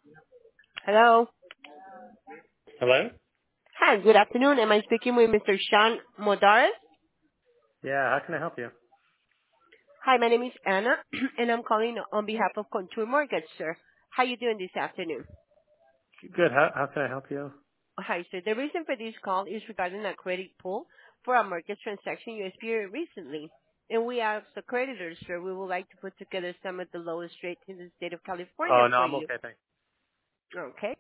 Hello. Hello? Hi, good afternoon. Am I speaking with Mr. Sean Modares? Yeah, how can I help you? Hi, my name is Anna, and I'm calling on behalf of Contour Mortgage, sir. How you doing this afternoon? Good. How can I help you? Hi, sir. The reason for this call is regarding a credit pull for a mortgage transaction you experienced recently. And we asked the creditors, sir, we would like to put together some of the lowest rates in the state of California Oh, no, for I'm you. okay, thanks. Okay.